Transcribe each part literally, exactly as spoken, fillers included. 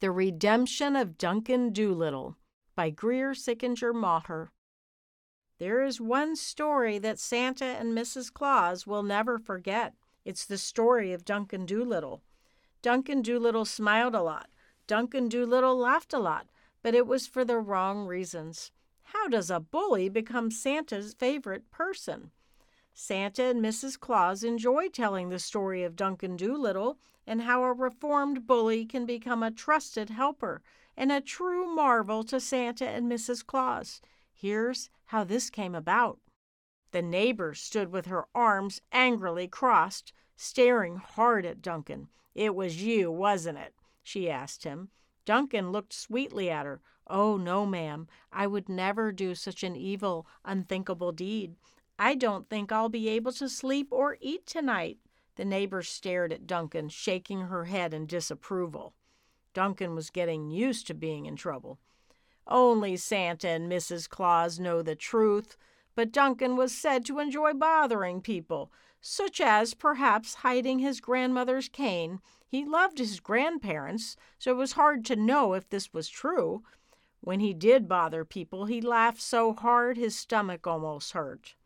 The Redemption of Duncan Doolittle by Greer Sickinger Maher. There is one story that Santa and Missus Claus will never forget. It's the story of Duncan Doolittle. Duncan Doolittle smiled a lot. Duncan Doolittle laughed a lot, but it was for the wrong reasons. How does a bully become Santa's favorite person? Santa and Missus Claus enjoy telling the story of Duncan Doolittle and how a reformed bully can become a trusted helper and a true marvel to Santa and Missus Claus. Here's how this came about. The neighbor stood with her arms angrily crossed, staring hard at Duncan. "It was you, wasn't it?" she asked him. Duncan looked sweetly at her. "Oh, no, ma'am. I would never do such an evil, unthinkable deed. I don't think I'll be able to sleep or eat tonight." The neighbor stared at Duncan, shaking her head in disapproval. Duncan was getting used to being in trouble. Only Santa and Missus Claus know the truth, but Duncan was said to enjoy bothering people, such as perhaps hiding his grandmother's cane. He loved his grandparents, so it was hard to know if this was true. When he did bother people, he laughed so hard his stomach almost hurt.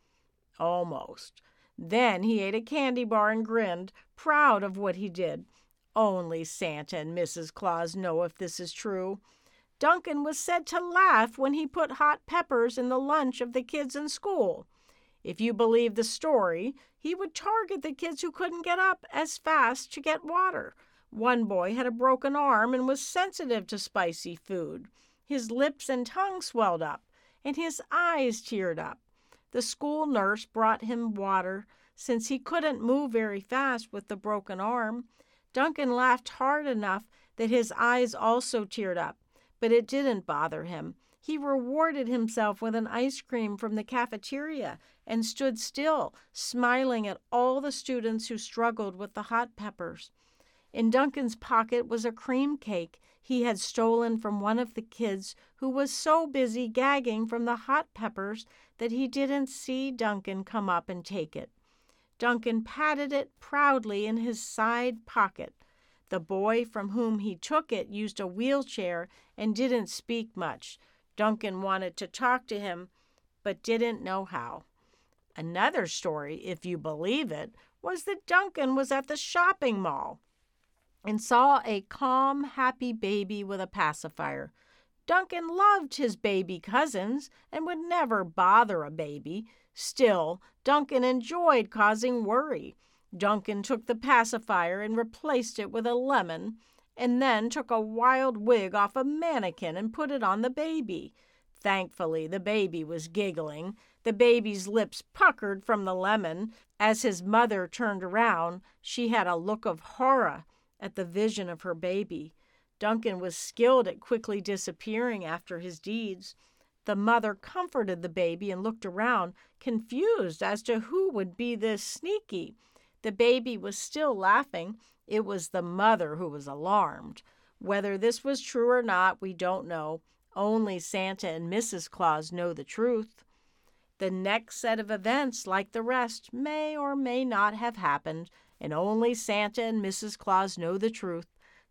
Almost. Then he ate a candy bar and grinned, proud of what he did. Only Santa and Missus Claus know if this is true. Duncan was said to laugh when he put hot peppers in the lunch of the kids in school. If you believe the story, he would target the kids who couldn't get up as fast to get water. One boy had a broken arm and was sensitive to spicy food. His lips and tongue swelled up, and his eyes teared up. The school nurse brought him water, since he couldn't move very fast with the broken arm. Duncan laughed hard enough that his eyes also teared up, but it didn't bother him. He rewarded himself with an ice cream from the cafeteria and stood still, smiling at all the students who struggled with the hot peppers. In Duncan's pocket was a cream cake he had stolen from one of the kids who was so busy gagging from the hot peppers that he didn't see Duncan come up and take it. Duncan patted it proudly in his side pocket. The boy from whom he took it used a wheelchair and didn't speak much. Duncan wanted to talk to him, but didn't know how. Another story, if you believe it, was that Duncan was at the shopping mall and saw a calm, happy baby with a pacifier. Duncan loved his baby cousins and would never bother a baby. Still, Duncan enjoyed causing worry. Duncan took the pacifier and replaced it with a lemon, and then took a wild wig off a mannequin and put it on the baby. Thankfully, the baby was giggling. The baby's lips puckered from the lemon. As his mother turned around, she had a look of horror at the vision of her baby. Duncan was skilled at quickly disappearing after his deeds. The mother comforted the baby and looked around, confused as to who would be this sneaky. The baby was still laughing. It was the mother who was alarmed. Whether this was true or not, we don't know. Only Santa and Missus Claus know the truth. The next set of events, like the rest, may or may not have happened, and only Santa and Missus Claus know the truth.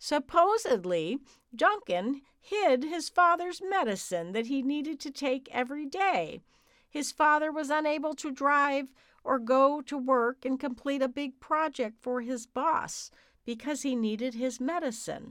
Supposedly, Duncan hid his father's medicine that he needed to take every day. His father was unable to drive or go to work and complete a big project for his boss because he needed his medicine.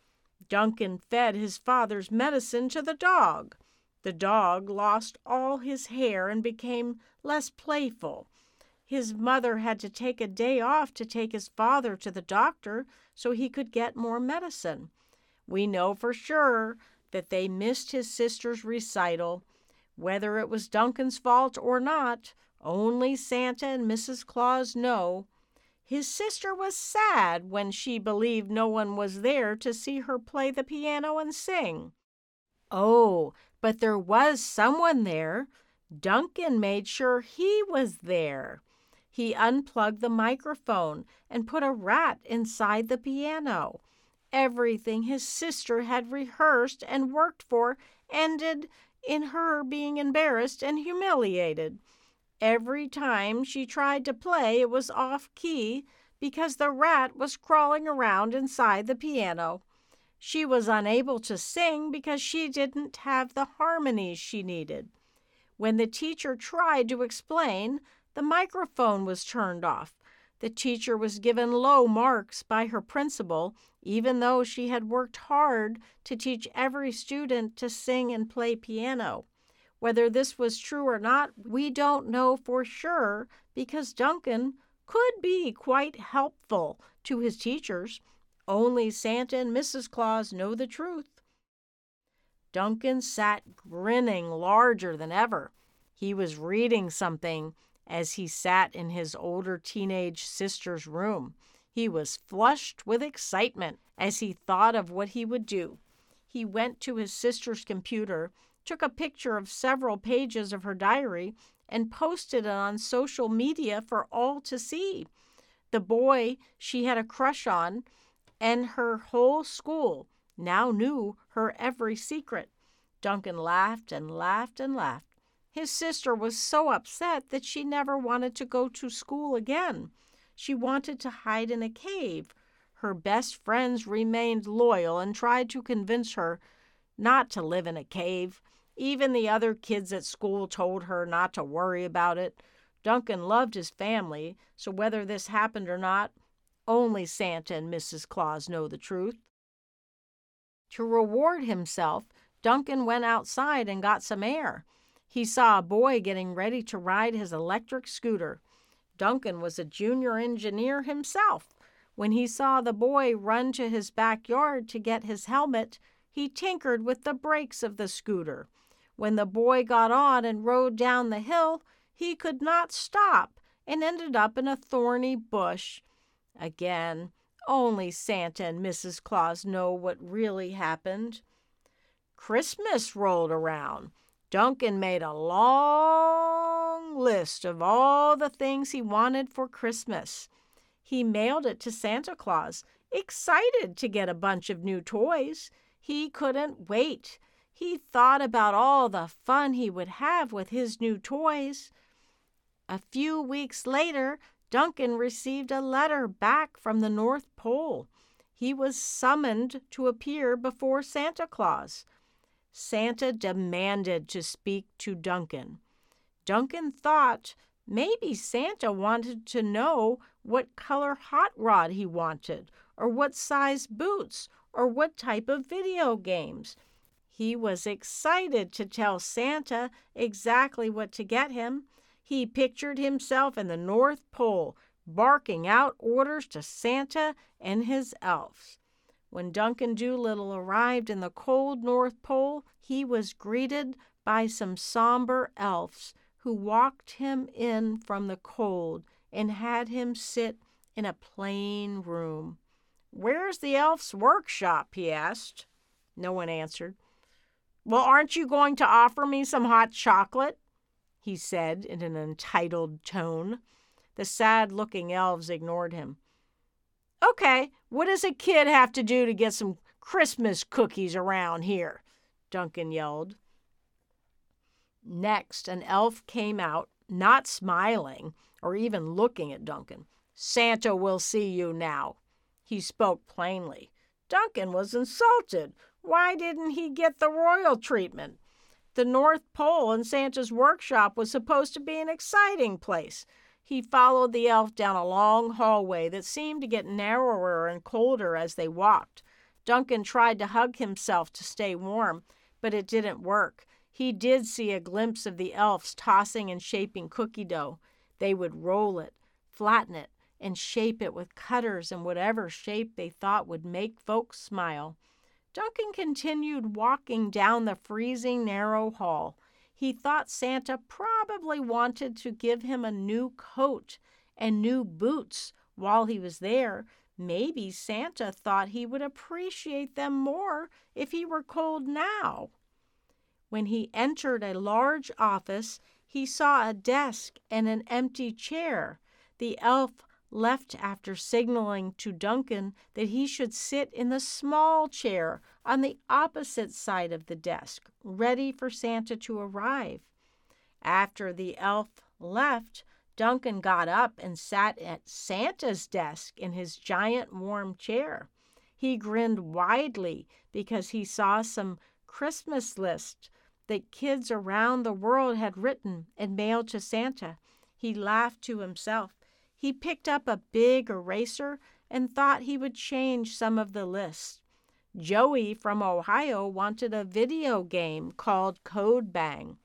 Duncan fed his father's medicine to the dog. The dog lost all his hair and became less playful. His mother had to take a day off to take his father to the doctor so he could get more medicine. We know for sure that they missed his sister's recital. Whether it was Duncan's fault or not, only Santa and Missus Claus know. His sister was sad when she believed no one was there to see her play the piano and sing. Oh, but there was someone there. Duncan made sure he was there. He unplugged the microphone and put a rat inside the piano. Everything his sister had rehearsed and worked for ended in her being embarrassed and humiliated. Every time she tried to play, it was off key because the rat was crawling around inside the piano. She was unable to sing because she didn't have the harmonies she needed. When the teacher tried to explain, the microphone was turned off. The teacher was given low marks by her principal, even though she had worked hard to teach every student to sing and play piano. Whether this was true or not, we don't know for sure, because Duncan could be quite helpful to his teachers. Only Santa and Missus Claus know the truth. Duncan sat grinning larger than ever. He was reading something as he sat in his older teenage sister's room. He was flushed with excitement as he thought of what he would do. He went to his sister's computer, took a picture of several pages of her diary, and posted it on social media for all to see. The boy she had a crush on and her whole school now knew her every secret. Duncan laughed and laughed and laughed. His sister was so upset that she never wanted to go to school again. She wanted to hide in a cave. Her best friends remained loyal and tried to convince her not to live in a cave. Even the other kids at school told her not to worry about it. Duncan loved his family, so whether this happened or not, only Santa and Missus Claus know the truth. To reward himself, Duncan went outside and got some air. He saw a boy getting ready to ride his electric scooter. Duncan was a junior engineer himself. When he saw the boy run to his backyard to get his helmet, he tinkered with the brakes of the scooter. When the boy got on and rode down the hill, he could not stop and ended up in a thorny bush. Again, only Santa and Missus Claus know what really happened. Christmas rolled around. Duncan made a long list of all the things he wanted for Christmas. He mailed it to Santa Claus, excited to get a bunch of new toys. He couldn't wait. He thought about all the fun he would have with his new toys. A few weeks later, Duncan received a letter back from the North Pole. He was summoned to appear before Santa Claus. Santa demanded to speak to Duncan. Duncan thought maybe Santa wanted to know what color hot rod he wanted, or what size boots, or what type of video games. He was excited to tell Santa exactly what to get him. He pictured himself in the North Pole, barking out orders to Santa and his elves. When Duncan Doolittle arrived in the cold North Pole, he was greeted by some somber elves who walked him in from the cold and had him sit in a plain room. "Where's the elf's workshop?" he asked. No one answered. "Well, aren't you going to offer me some hot chocolate?" he said in an entitled tone. The sad-looking elves ignored him. "Okay, what does a kid have to do to get some Christmas cookies around here?" Duncan yelled. Next, an elf came out, not smiling or even looking at Duncan. "Santa will see you now." He spoke plainly. Duncan was insulted. Why didn't he get the royal treatment? The North Pole and Santa's workshop was supposed to be an exciting place. He followed the elf down a long hallway that seemed to get narrower and colder as they walked. Duncan tried to hug himself to stay warm, but it didn't work. He did see a glimpse of the elves tossing and shaping cookie dough. They would roll it, flatten it, and shape it with cutters in whatever shape they thought would make folks smile. Duncan continued walking down the freezing narrow hall. He thought Santa probably wanted to give him a new coat and new boots while he was there. Maybe Santa thought he would appreciate them more if he were cold now. When he entered a large office, he saw a desk and an empty chair. The elf left after signaling to Duncan that he should sit in the small chair on the opposite side of the desk, ready for Santa to arrive. After the elf left, Duncan got up and sat at Santa's desk in his giant warm chair. He grinned widely because he saw some Christmas list that kids around the world had written and mailed to Santa. He laughed to himself. He picked up a big eraser and thought he would change some of the lists. Joey from Ohio wanted a video game called Code Bang.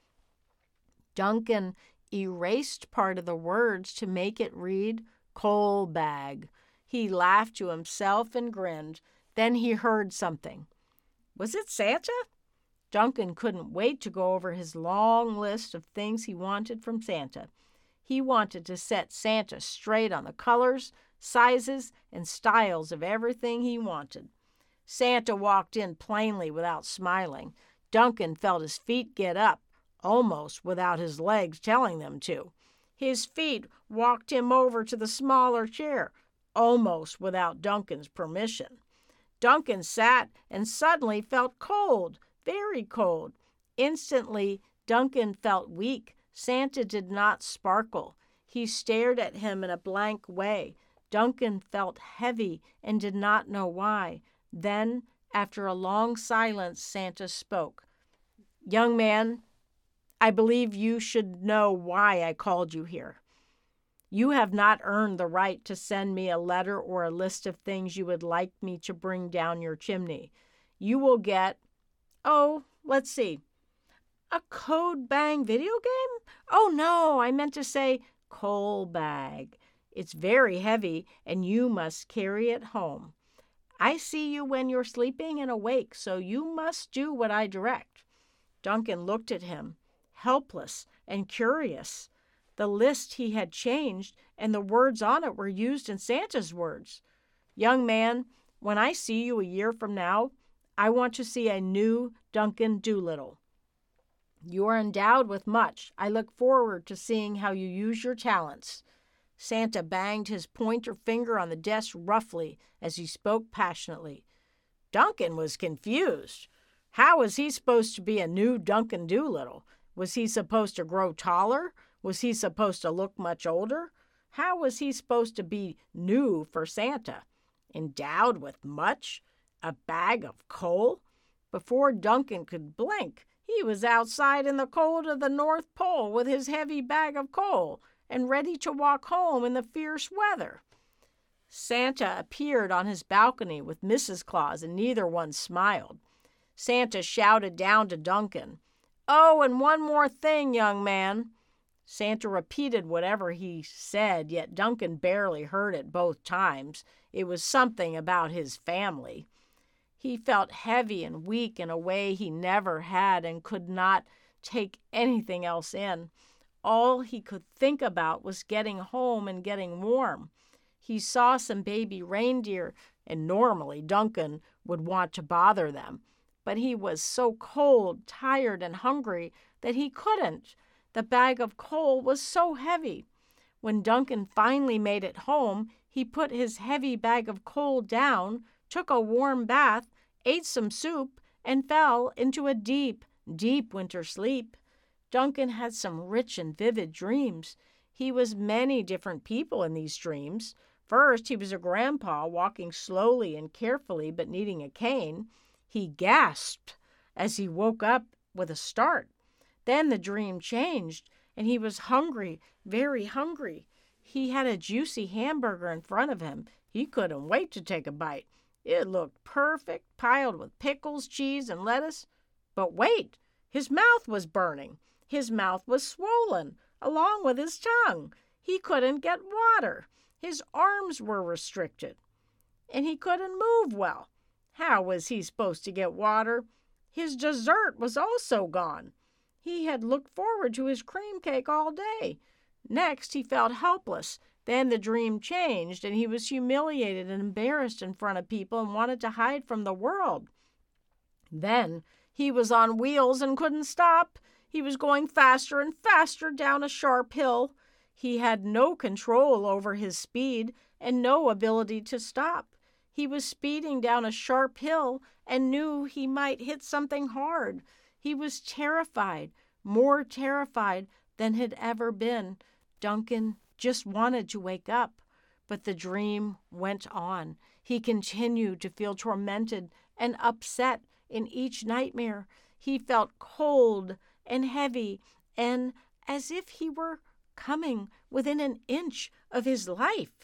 Duncan erased part of the words to make it read coal bag. He laughed to himself and grinned. Then he heard something. Was it Santa? Duncan couldn't wait to go over his long list of things he wanted from Santa. He wanted to set Santa straight on the colors, sizes, and styles of everything he wanted. Santa walked in plainly without smiling. Duncan felt his feet get up, almost without his legs telling them to. His feet walked him over to the smaller chair, almost without Duncan's permission. Duncan sat and suddenly felt cold, very cold. Instantly, Duncan felt weak. Santa did not sparkle. He stared at him in a blank way. Duncan felt heavy and did not know why. Then, after a long silence, Santa spoke. "Young man, I believe you should know why I called you here. You have not earned the right to send me a letter or a list of things you would like me to bring down your chimney. You will get, oh, let's see, a Code Bang video game? Oh, no, I meant to say coal bag. It's very heavy, and you must carry it home. I see you when you're sleeping and awake, so you must do what I direct." Duncan looked at him, helpless and curious. The list he had changed, and the words on it were used in Santa's words. "Young man, when I see you a year from now, I want to see a new Duncan Doolittle. You are endowed with much. I look forward to seeing how you use your talents." Santa banged his pointer finger on the desk roughly as he spoke passionately. Duncan was confused. How was he supposed to be a new Duncan Doolittle? Was he supposed to grow taller? Was he supposed to look much older? How was he supposed to be new for Santa? Endowed with much? A bag of coal? Before Duncan could blink, he was outside in the cold of the North Pole with his heavy bag of coal and ready to walk home in the fierce weather. Santa appeared on his balcony with Missus Claus, and neither one smiled. Santa shouted down to Duncan, "Oh, and one more thing, young man." Santa repeated whatever he said, yet Duncan barely heard it both times. It was something about his family. He felt heavy and weak in a way he never had and could not take anything else in. All he could think about was getting home and getting warm. He saw some baby reindeer, and normally Duncan would want to bother them. But he was so cold, tired, and hungry that he couldn't. The bag of coal was so heavy. When Duncan finally made it home, he put his heavy bag of coal down, took a warm bath, ate some soup, and fell into a deep, deep winter sleep. Duncan had some rich and vivid dreams. He was many different people in these dreams. First, he was a grandpa walking slowly and carefully but needing a cane. He gasped as he woke up with a start. Then the dream changed, and he was hungry, very hungry. He had a juicy hamburger in front of him. He couldn't wait to take a bite. It looked perfect, piled with pickles, cheese, and lettuce. But wait, his mouth was burning. His mouth was swollen, along with his tongue. He couldn't get water. His arms were restricted, and he couldn't move well. How was he supposed to get water? His dessert was also gone. He had looked forward to his cream cake all day. Next, he felt helpless. Then the dream changed, and he was humiliated and embarrassed in front of people and wanted to hide from the world. Then he was on wheels and couldn't stop. He was going faster and faster down a sharp hill. He had no control over his speed and no ability to stop. He was speeding down a sharp hill and knew he might hit something hard. He was terrified, more terrified than had ever been. Duncan just wanted to wake up. But the dream went on. He continued to feel tormented and upset in each nightmare. He felt cold and heavy and as if he were coming within an inch of his life.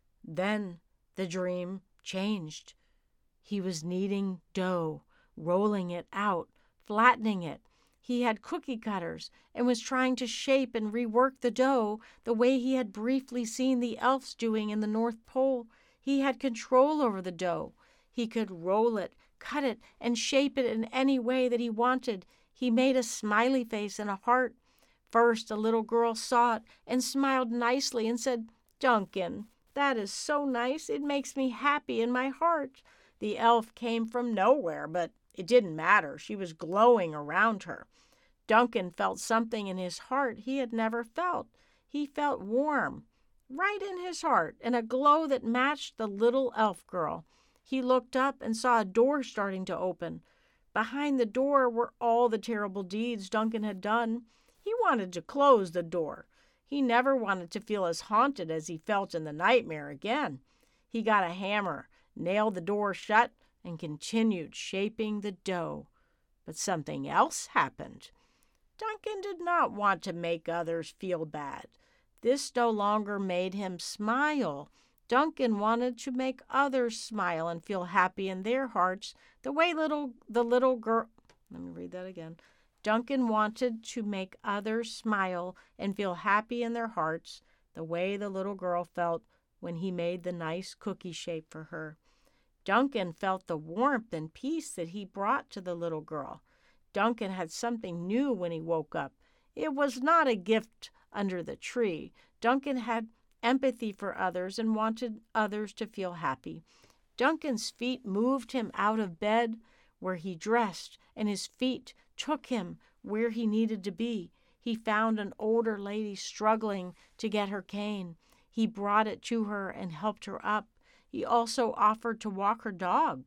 Then the dream changed. He was kneading dough, rolling it out, flattening it. He had cookie cutters and was trying to shape and rework the dough the way he had briefly seen the elves doing in the North Pole. He had control over the dough. He could roll it, cut it, and shape it in any way that he wanted. He made a smiley face and a heart. First, a little girl saw it and smiled nicely and said, "Duncan, that is so nice. It makes me happy in my heart." The elf came from nowhere, but it didn't matter. She was glowing around her. Duncan felt something in his heart he had never felt. He felt warm, right in his heart, and a glow that matched the little elf girl. He looked up and saw a door starting to open. Behind the door were all the terrible deeds Duncan had done. He wanted to close the door. He never wanted to feel as haunted as he felt in the nightmare again. He got a hammer, nailed the door shut, and continued shaping the dough. But something else happened. Duncan did not want to make others feel bad. This no longer made him smile. Duncan wanted to make others smile and feel happy in their hearts, the way little the little girl. Let me read that again. Duncan wanted to make others smile and feel happy in their hearts, the way the little girl felt when he made the nice cookie shape for her. Duncan felt the warmth and peace that he brought to the little girl. Duncan had something new when he woke up. It was not a gift under the tree. Duncan had empathy for others and wanted others to feel happy. Duncan's feet moved him out of bed where he dressed, and his feet took him where he needed to be. He found an older lady struggling to get her cane. He brought it to her and helped her up. He also offered to walk her dog.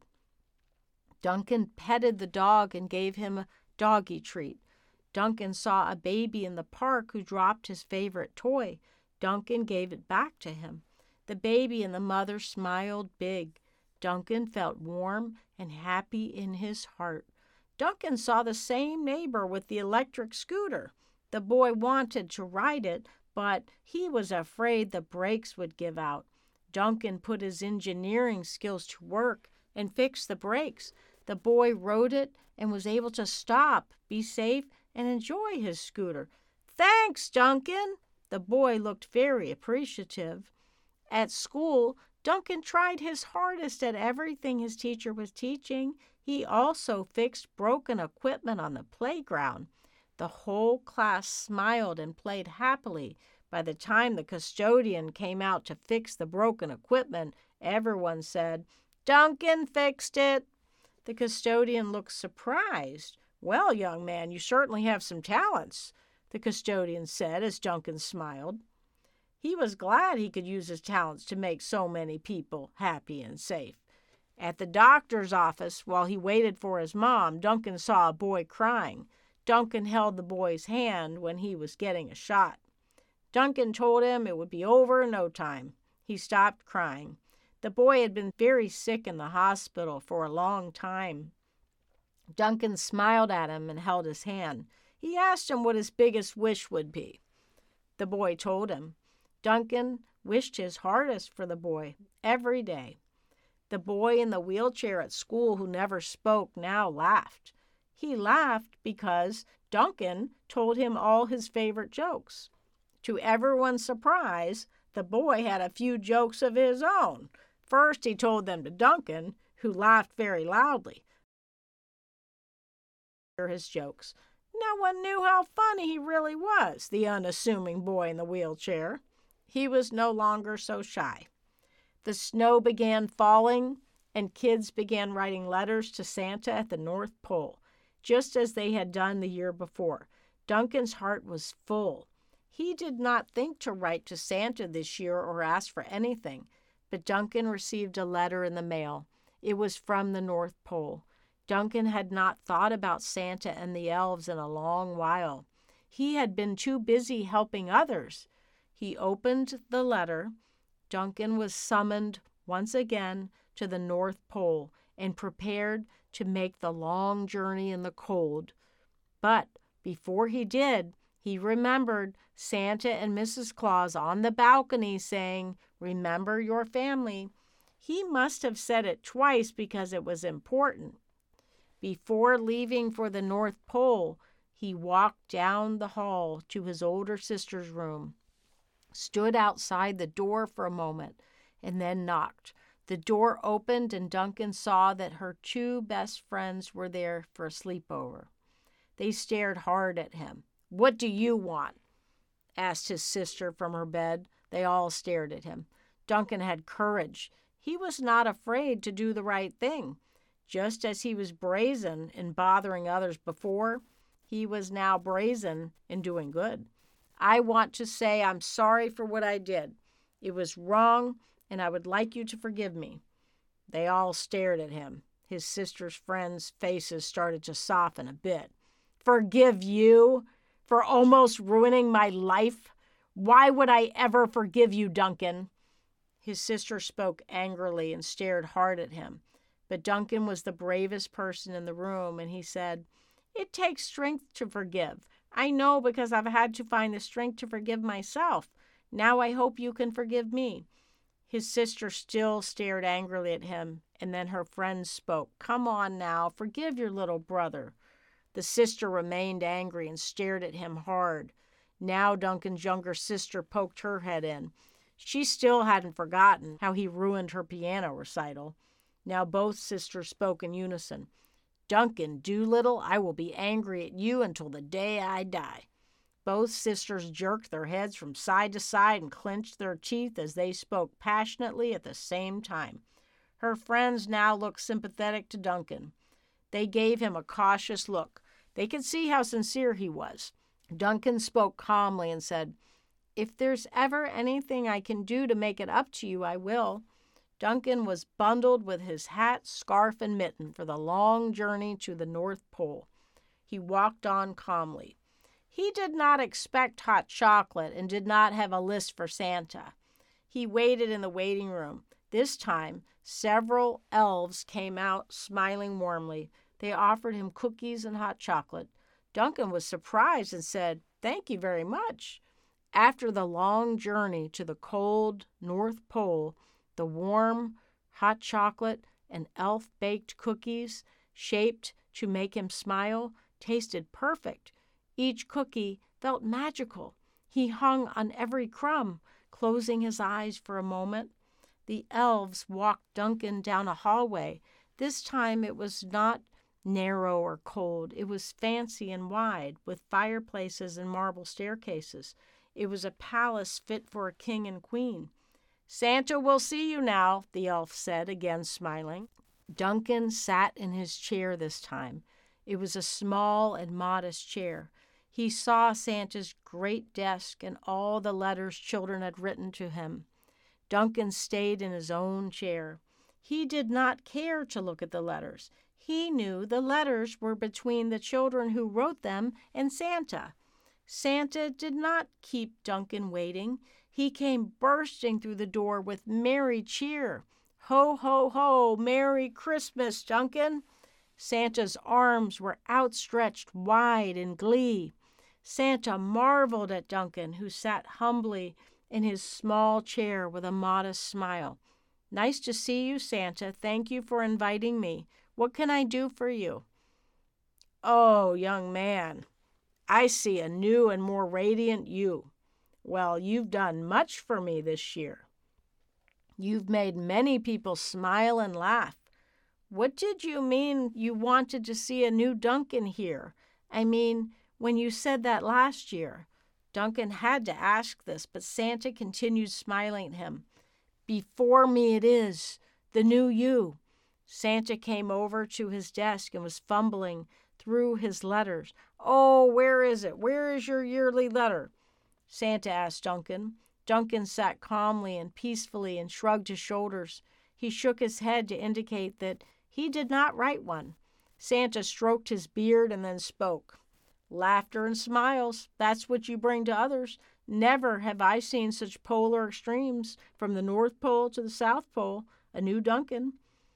Duncan petted the dog and gave him a doggy treat. Duncan saw a baby in the park who dropped his favorite toy. Duncan gave it back to him. The baby and the mother smiled big. Duncan felt warm and happy in his heart. Duncan saw the same neighbor with the electric scooter. The boy wanted to ride it, but he was afraid the brakes would give out. Duncan put his engineering skills to work and fixed the brakes. The boy rode it and was able to stop, be safe, and enjoy his scooter. "Thanks, Duncan!" The boy looked very appreciative. At school, Duncan tried his hardest at everything his teacher was teaching. He also fixed broken equipment on the playground. The whole class smiled and played happily. By the time the custodian came out to fix the broken equipment, everyone said, "Duncan fixed it." The custodian looked surprised. "Well, young man, you certainly have some talents," the custodian said as Duncan smiled. He was glad he could use his talents to make so many people happy and safe. At the doctor's office, while he waited for his mom, Duncan saw a boy crying. Duncan held the boy's hand when he was getting a shot. Duncan told him it would be over in no time. He stopped crying. The boy had been very sick in the hospital for a long time. Duncan smiled at him and held his hand. He asked him what his biggest wish would be. The boy told him. Duncan wished his hardest for the boy every day. The boy in the wheelchair at school who never spoke now laughed. He laughed because Duncan told him all his favorite jokes. To everyone's surprise, the boy had a few jokes of his own. First, he told them to Duncan, who laughed very loudly. His jokes. No one knew how funny he really was, the unassuming boy in the wheelchair. He was no longer so shy. The snow began falling, and kids began writing letters to Santa at the North Pole, just as they had done the year before. Duncan's heart was full. He did not think to write to Santa this year or ask for anything, but Duncan received a letter in the mail. It was from the North Pole. Duncan had not thought about Santa and the elves in a long while. He had been too busy helping others. He opened the letter Duncan was summoned once again to the North Pole and prepared to make the long journey in the cold. But before he did, he remembered Santa and Missus Claus on the balcony saying, "Remember your family." He must have said it twice because it was important. Before leaving for the North Pole, he walked down the hall to his older sister's room, stood outside the door for a moment, and then knocked. The door opened, and Duncan saw that her two best friends were there for a sleepover. They stared hard at him. "What do you want?" asked his sister from her bed. They all stared at him. Duncan had courage. He was not afraid to do the right thing. Just as he was brazen in bothering others before, he was now brazen in doing good. "I want to say I'm sorry for what I did. It was wrong, and I would like you to forgive me." They all stared at him. His sister's friends' faces started to soften a bit. "Forgive you for almost ruining my life? Why would I ever forgive you, Duncan?" His sister spoke angrily and stared hard at him. But Duncan was the bravest person in the room, and he said, "It takes strength to forgive. I know because I've had to find the strength to forgive myself. Now I hope you can forgive me." His sister still stared angrily at him, and then her friends spoke. "Come on now, forgive your little brother." The sister remained angry and stared at him hard. Now Duncan's younger sister poked her head in. She still hadn't forgotten how he ruined her piano recital. Now both sisters spoke in unison. "Duncan Doolittle, I will be angry at you until the day I die." Both sisters jerked their heads from side to side and clenched their teeth as they spoke passionately at the same time. Her friends now looked sympathetic to Duncan. They gave him a cautious look. They could see how sincere he was. Duncan spoke calmly and said, "If there's ever anything I can do to make it up to you, I will." Duncan was bundled with his hat, scarf, and mitten for the long journey to the North Pole. He walked on calmly. He did not expect hot chocolate and did not have a list for Santa. He waited in the waiting room. This time, several elves came out smiling warmly. They offered him cookies and hot chocolate. Duncan was surprised and said, "Thank you very much." After the long journey to the cold North Pole, the warm, hot chocolate and elf-baked cookies, shaped to make him smile, tasted perfect. Each cookie felt magical. He hung on every crumb, closing his eyes for a moment. The elves walked Duncan down a hallway. This time it was not narrow or cold. It was fancy and wide, with fireplaces and marble staircases. It was a palace fit for a king and queen. "Santa will see you now," the elf said, again smiling. Duncan sat in his chair this time. It was a small and modest chair. He saw Santa's great desk and all the letters children had written to him. Duncan stayed in his own chair. He did not care to look at the letters. He knew the letters were between the children who wrote them and Santa. Santa did not keep Duncan waiting. He came bursting through the door with merry cheer. "Ho, ho, ho! Merry Christmas, Duncan!" Santa's arms were outstretched wide in glee. Santa marveled at Duncan, who sat humbly in his small chair with a modest smile. "Nice to see you, Santa. Thank you for inviting me. What can I do for you?" "Oh, young man, I see a new and more radiant you. Well, you've done much for me this year. You've made many people smile and laugh. What did you mean you wanted to see a new Duncan here? I mean, when you said that last year." Duncan had to ask this, but Santa continued smiling at him. "Before me it is, the new you." Santa came over to his desk and was fumbling through his letters. "Oh, where is it? Where is your yearly letter?" Santa asked Duncan. Duncan sat calmly and peacefully and shrugged his shoulders. He shook his head to indicate that he did not write one. Santa stroked his beard and then spoke. "Laughter and smiles, that's what you bring to others. Never have I seen such polar extremes from the North Pole to the South Pole. A new Duncan.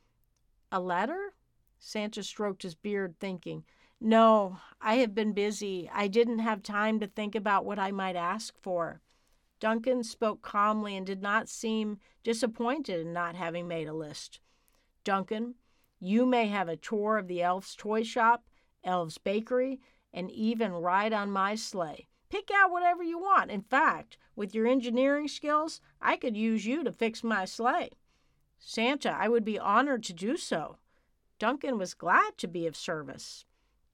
A letter? Santa stroked his beard, thinking. No, I have been busy. I didn't have time to think about what I might ask for. Duncan spoke calmly and did not seem disappointed in not having made a list. Duncan, you may have a tour of the elf's toy shop, elf's bakery, and even ride on my sleigh. Pick out whatever you want. In fact, with your engineering skills, I could use you to fix my sleigh. Santa, I would be honored to do so. Duncan was glad to be of service.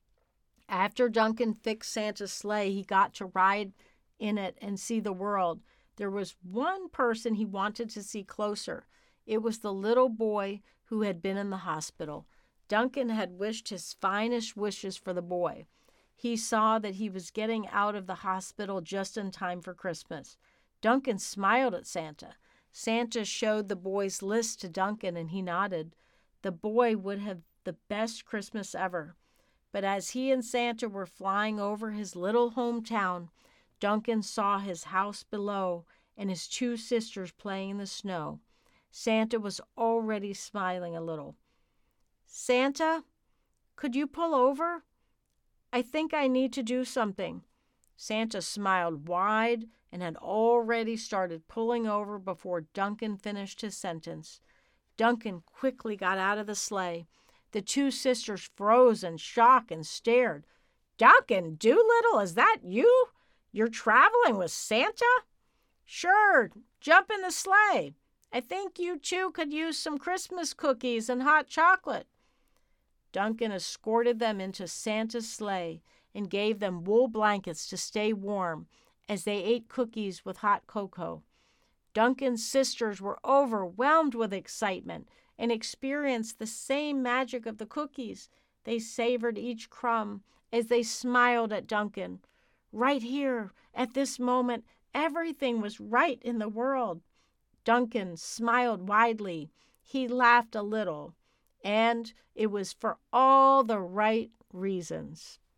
After Duncan fixed Santa's sleigh, he got to ride in it and see the world. There was one person he wanted to see closer. It was the little boy who had been in the hospital. Duncan had wished his finest wishes for the boy. He saw that he was getting out of the hospital just in time for Christmas. Duncan smiled at Santa. Santa showed the boy's list to Duncan, and he nodded. The boy would have the best Christmas ever. But as he and Santa were flying over his little hometown, Duncan saw his house below and his two sisters playing in the snow. Santa was already smiling a little. Santa, could you pull over? I think I need to do something. Santa smiled wide and had already started pulling over before Duncan finished his sentence. Duncan quickly got out of the sleigh. The two sisters froze in shock and stared. Duncan Doolittle, is that you? You're traveling with Santa? Sure, jump in the sleigh. I think you two could use some Christmas cookies and hot chocolate. Duncan escorted them into Santa's sleigh and gave them wool blankets to stay warm as they ate cookies with hot cocoa. Duncan's sisters were overwhelmed with excitement and experienced the same magic of the cookies. They savored each crumb as they smiled at Duncan. Right here, at this moment, everything was right in the world. Duncan smiled widely. He laughed a little, and it was for all the right reasons.